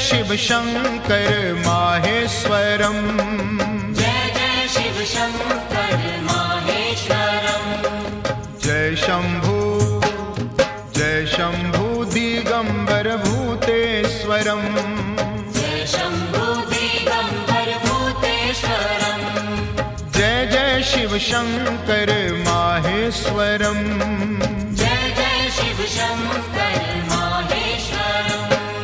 शिव शंकर माहेश्वरम। जय जय शिव शंकर माहेश्वरम। जय शंभु दिगंबर भूतेश्वरम। जय शंभु दिगंबर भूतेश्वरम। जय जय शिव शंकर माहेश्वरम। जय जय शिव शंकर माहेश्वरम।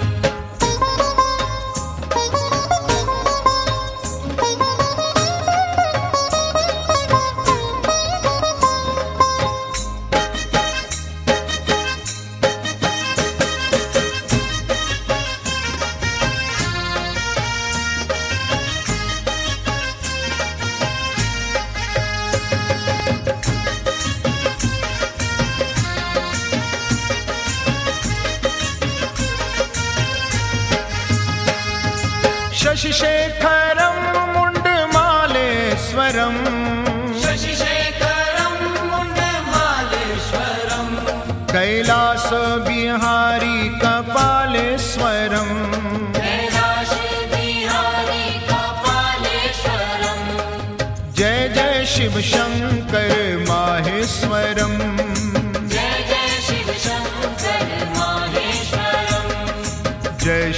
शशिशेखरं मुण्डमालेश्वरं। शशिशेखरं मुण्डमालेश्वरं। कैलास बिहारी कपालेश्वरं। कैलास बिहारी कपालेश्वरं। जय जय शिव शंकर माहेश्वरम। जय जय शिव शंकर माहेश्वरम। जय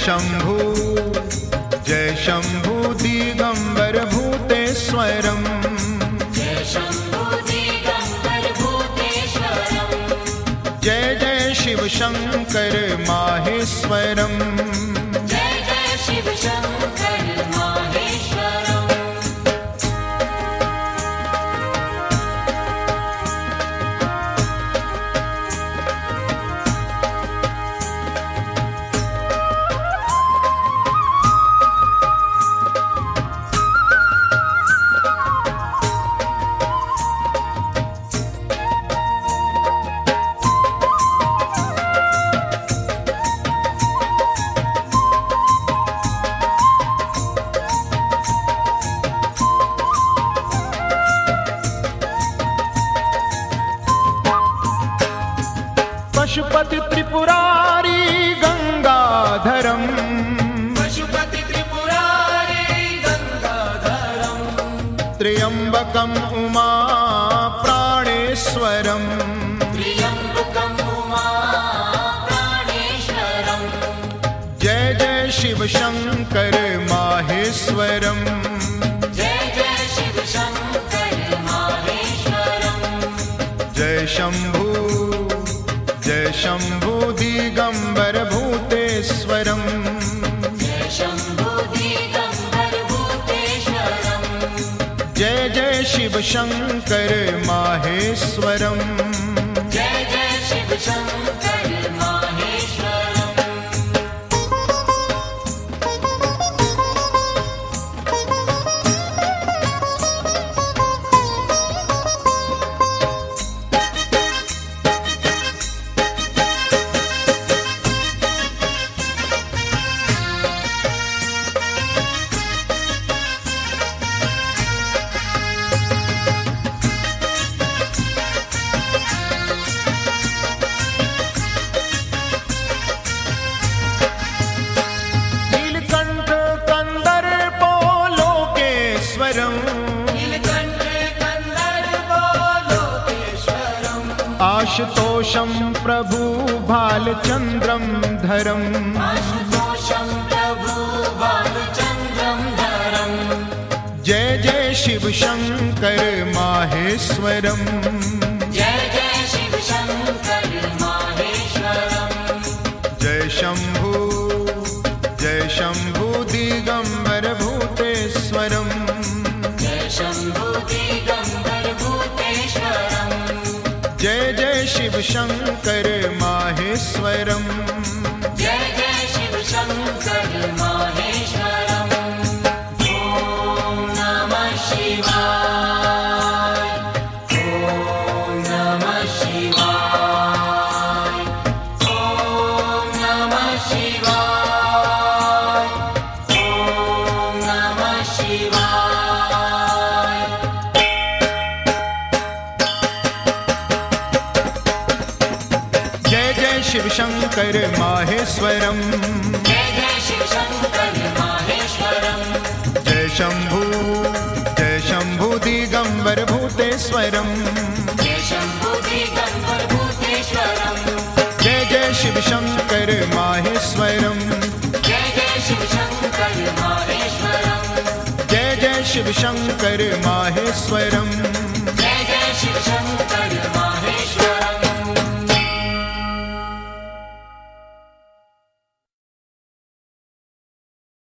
शंभु दिगंबर भूतेश्वरम। जय शंभु दिगंबर भूतेश्वरम। जय जय शिव शंकर माहेश्वरम। जय जय शिव शंकर माहेश्वरम। पशुपति त्रिपुरारी गंगाधरम। पशुपति त्रिपुरारी गंगाधरम। त्र्यंबकम उमा प्राणेश्वरम। त्र्यंबकम उमा प्राणेश्वरम। जय जय शिव शंकर माहेश्वरम। जय जय शिव शंकर माहेश्वरम। जय शंभु दिगंबर भूतेश्वरम। जय शंभु दिगंबर भूतेश्वरम। जय जय शिव शंकर माहेश्वरम। जय जय शिव शंकर माहेश्वरम। आशुतोषं प्रभु भालचंद्रं धरम। आशुतोषं प्रभु भालचंद्रं धरम। जय जय शिव शंकर माहेश्वरम। जय जय शिव शंकर माहेश्वरम। जय शंभु दिगंबर भूतेश्वरम। जय शंभु दिगंबर भूतेश्वरम। जय जय शिव शंकर माहेश्वरम। जय जय शिव शंकर माहेश्वरम। ओम नमः शिवाय। ओम नमः शिवाय। ओम नमः शिवाय। ओम नमः शिवाय। जय जय शिव शंकर माहेश्वरम। जय जय शिव शंकर शम्भु दिगम्बर भूतेश्वरम् जय शम्भो दिगम्बर भूतेश्वरम् जय जय शिव शंकर माहेश्वरम् जय जय शिव शंकर माहेश्वरम् जय जय शिव शंकर माहेश्वरम् जय जय शिव शंकर